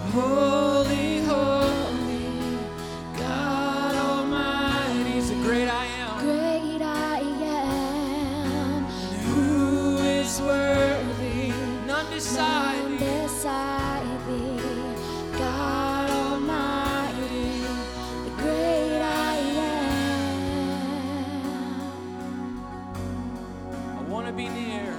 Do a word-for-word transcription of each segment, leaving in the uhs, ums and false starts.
Holy, holy, God Almighty. He's the great I am. Great I am. Who is worthy? None beside None thee. beside thee. God Almighty, the great I am. I want to be near.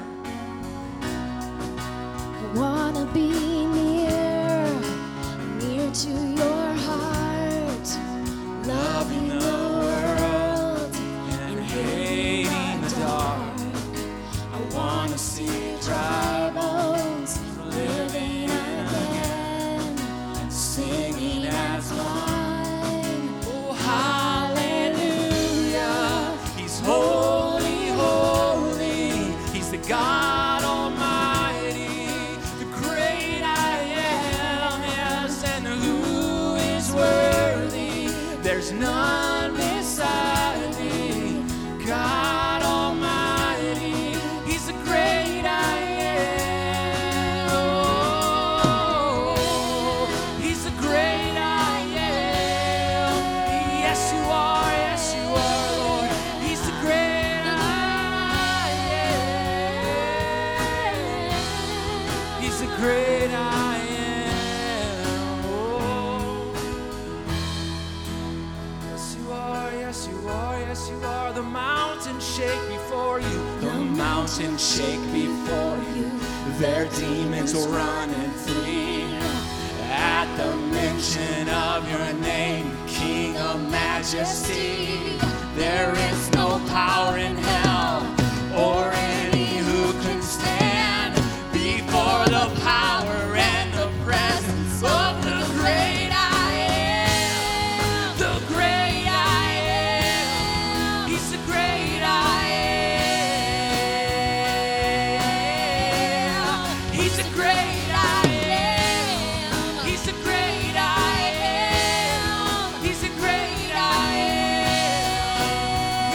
I wanna be near, near to your heart, loving the world And hating the dark. I wanna see dry bones living again, singing as one. Oh, hallelujah. He's holy, holy. He's the God Almighty, the great I am. Yes, and who is worthy? There's none beside thee. God Almighty, He's the great I am. Oh, He's the great I am. Yes, you are. Yes, you are, Lord. He's the great I am. He's the great I am. Oh. Yes, you are. Yes, you are. Yes, you are. The mountains shake before you. The mountains shake before you. Their demons will run and flee. At the mention of your name, King of majesty, there is no power in hell or any who can stand before the power and the presence of the great I am. The great I am. He's the great I am. He's the great I am. He's the great I am. He's the great I am.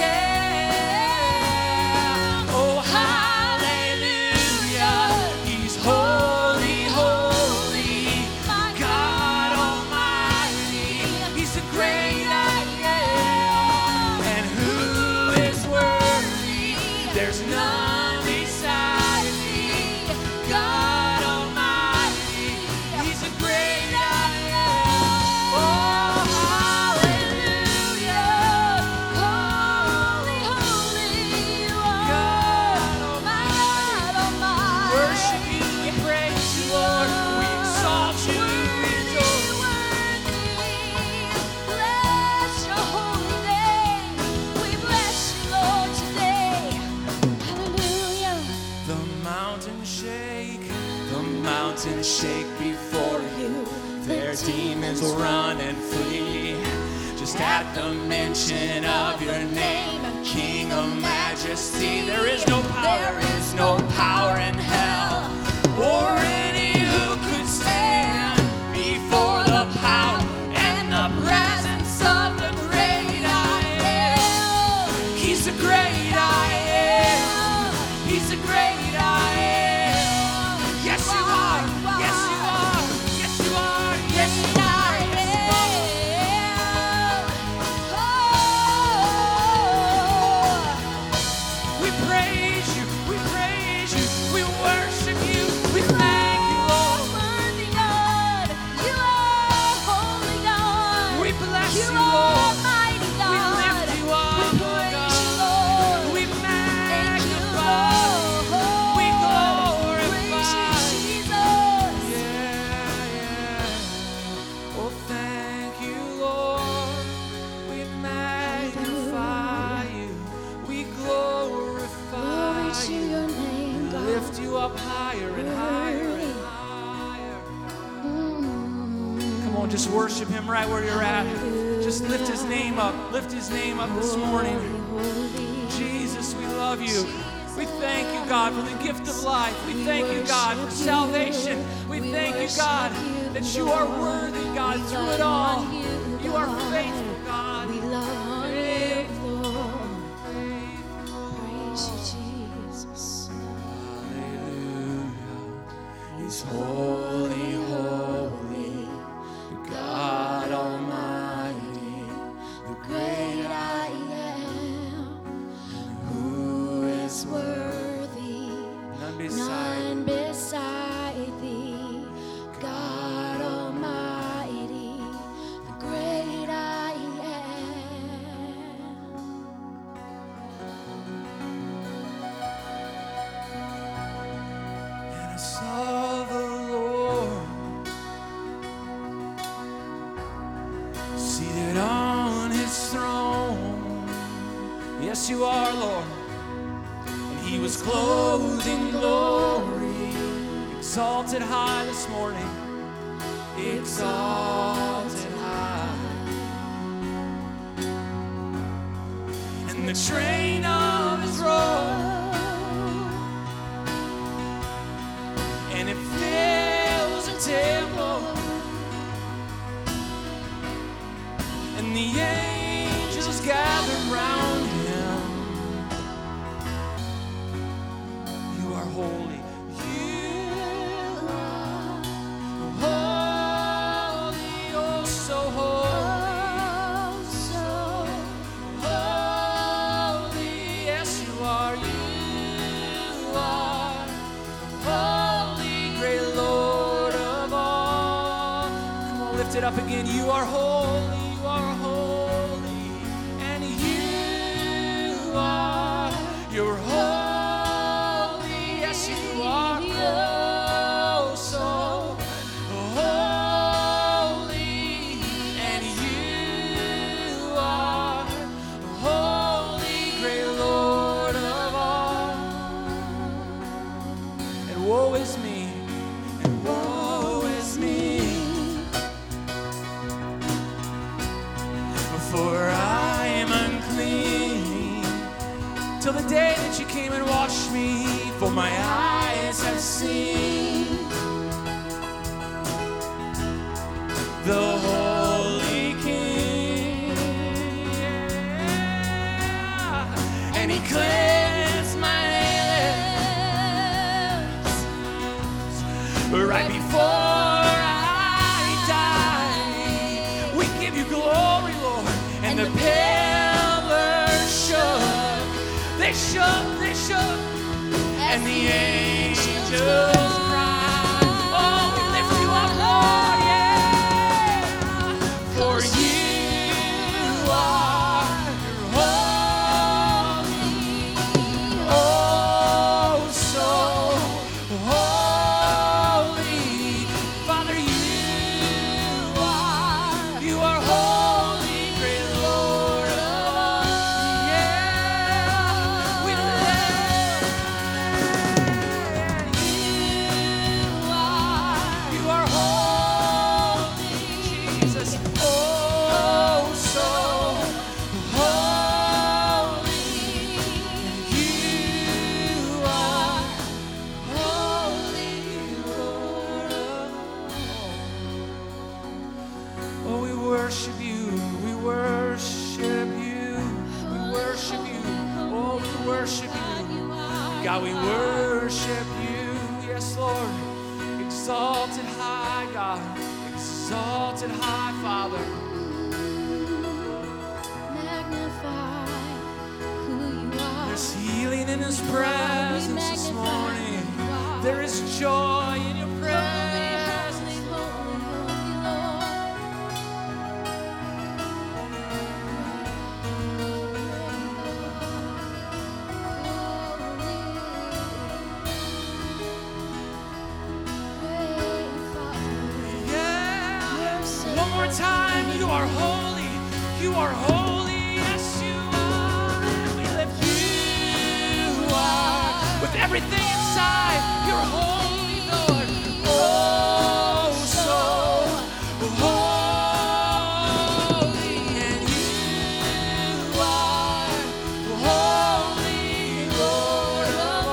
Yeah. Oh, hallelujah. He's holy, holy. God Almighty. He's the great I am. And who is worthy? There's none beside thee. God Almighty. He's the great I am. Oh, hallelujah. Holy, holy, you are God my Almighty. God Almighty. Worship you, we praise you, Lord. We exalt you, we adore you. Bless your holy name. We bless you, Lord, today. Hallelujah. The mountains shake, the mountains shake before you. Their demons will run and flee. Just at the mention of your name, King of majesty, there is no power, there is no power in hell or any who could stand before the power and the presence of the great I am. He's the great I am. He's the great I am. Yes, you are. Yes, you are. Yes, you are. Yes, you are. We praise you. We praise you. We worship you. We thank you, Lord. Worthy God, you are holy God. We bless You you, are Lord. mighty God. We lift you up, We oh praise you, God. Lord. We Thank you, magnify. Lord. We Praise you, glorify. Jesus. Yeah, yeah. Oh, thank you, Lord. We magnify you. We glorify Glory to you. your name, God. Lift you up higher and higher and higher. Mm. Come on, just worship him right where you're at. Just lift his name up. Lift his name up this morning. Holy. Jesus, we love you. We thank you, God, for the gift of life. We thank you, God, for salvation. We thank you, God, that you are worthy, God, through it all. You are faithful, God. We love you, Faithful, Lord. faithful. Praise you, Jesus. Hallelujah. He's holy, holy. Yes, you are, Lord. And he was clothed in glory, exalted high this morning, exalted high. And the train of his robe, and it fills the temple, and the angels gather round him. You are holy. You are holy, oh so holy, so holy. Yes, you are. You are holy, great Lord of all. Come on, lift it up again. You are holy. You are holy, and you are. You're holy. Yes, you are. Oh, so holy, and you are holy, great Lord of all. And woe is me, and woe is me, for I am unclean, till the day that you came and washed me. For my eyes have seen the Holy King, and he cleansed my lips right before I die. We give you glory, Lord. And the pillars shook, they shook, they shook, and the angels cried. Oh, we lift you up, Lord, yeah. For you are holy, oh, so holy. Father, you are, you are holy, great Lord of all. Yeah, we lift you are, you are holy, Jesus. Oh, so holy. You are holy, Lord of all. Oh, we worship you, we worship you, we worship you, oh, we worship you. God, we worship you, yes, Lord. Exalted high, God, exalted high, Father. Magnify who you are. There's healing in his presence this morning. There is joy in your presence. Holy, holy, holy Lord. Yeah. One more time. You are holy. You are holy. Yes, you are. And we lift you are. With everything inside, you're holy, Lord. Oh, so holy. And you are holy, Lord of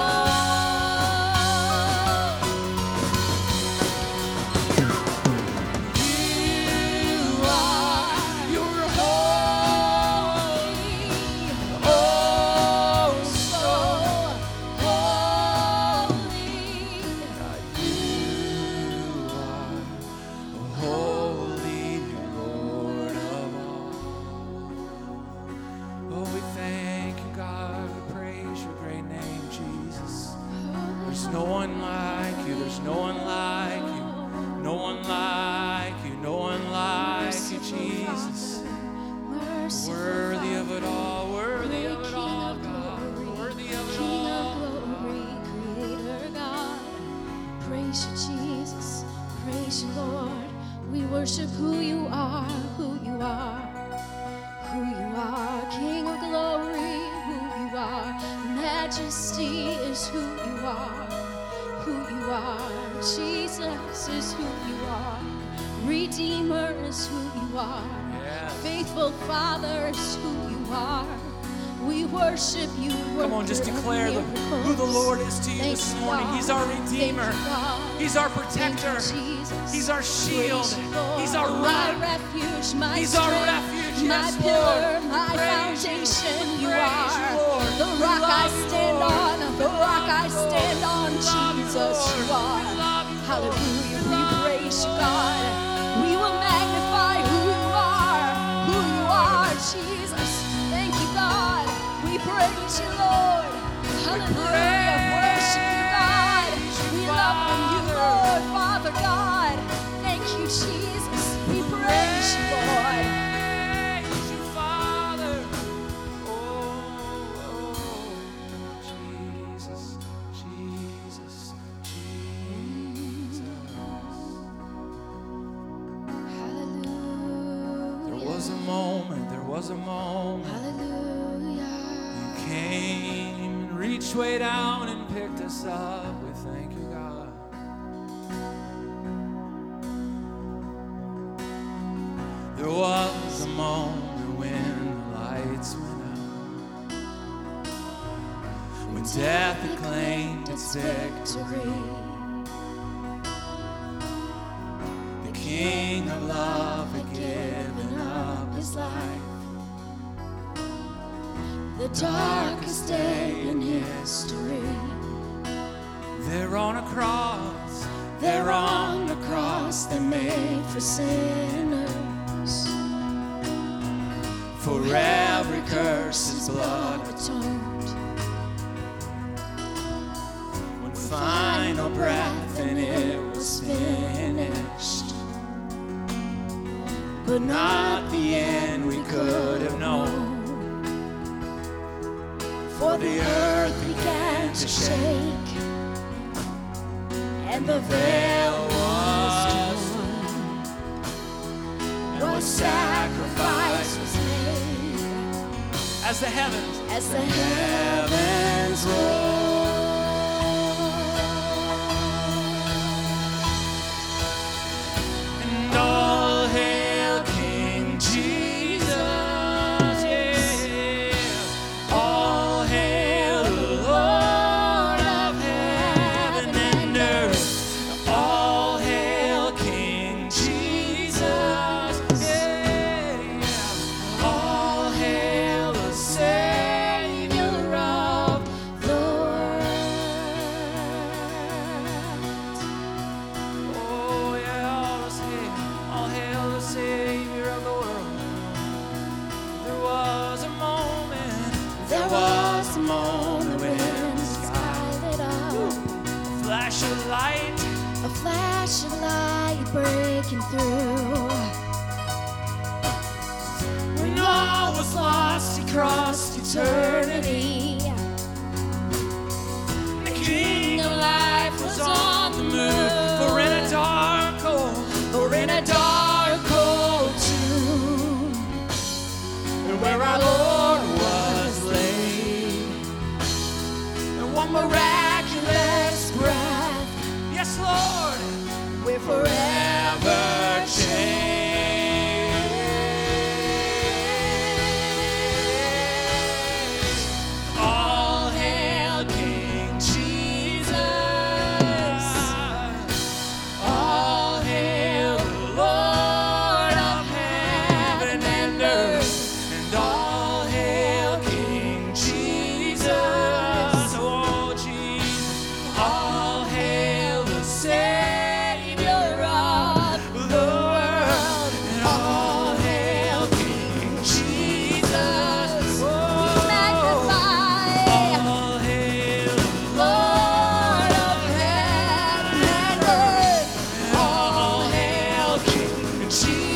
all. You are, you're holy. Oh, so holy. You are holy, Lord of all. Oh, we thank you, God. We praise your great name, Jesus. There's no one like you. There's no one like you. No one like you. No one like you, Jesus. Worthy of it all. Worthy of it all, God. Worthy of it King all. of glory, Creator God. Praise you, Jesus. Praise you, Lord. We worship who you are, who you are, who you are. King of glory, who Majesty is who you are, who you are. Jesus is who you are. Redeemer is who you are. Yeah. Faithful Father is who you are. We worship you. Come on, just declare the, who the Lord is to you Thank this you, morning. God. He's our Redeemer. Thank you, God. He's our Thank you, protector. Jesus. He's our shield. Praise you, Lord. He's our My rock. refuge, my He's our strength, refuge, my yes, pillar, Lord. my Praise you. foundation. You Praise are you, Lord. the We rock I love you, stand Lord. on. The We rock love I you, stand Lord. on. We love you, Jesus, Lord. you are. We love you, Lord. Hallelujah. We We love praise you, you, God. We will magnify who you are. Who you are, Jesus. Thank you, God. We praise you, Lord. Hallelujah. Worship you, God. We love you, Lord, Father God. Thank you, Jesus. We praise you, Lord. Praise you, Father. Oh, Jesus, Jesus, Jesus. Hallelujah. There was a moment, there was a moment. Hallelujah. You came and reached way down and picked us up. We thank you, God. There was a moment when the lights went out, when death had claimed its victory. The King of love had given up his life. The darkest day in history. There on a cross, There on the cross they made for sinners. for every curse his blood atoned. when final breath and it was finished. But Not the end we could have known, for the earth began to shake, and the veil was torn. What sacrifice was made as the heavens, as the heavens roll. and all hail King Jesus, yeah. All hail the Lord of heaven and earth. All hail King Jesus, yeah. All hail the Savior of The world. Oh, yeah, all hail, all hail the Savior of the world. There was a moment, There was a moment when when the sky lit up, a flash of light, a flash of light breaking through. when all was lost, he crossed eternity. The King of life was on the move, for in a dark hole, for in a dark cold tomb, and where our Lord was laid, and one miraculous breath, yes, Lord, We're forever changed. All hail King Jesus. All hail the Lord of heaven and earth. And all hail King Jesus. Oh, Jesus. All hail the Savior of the world. And all hail King Jesus. Oh, magnify, all hail Lord of heaven and earth. all hail King Jesus.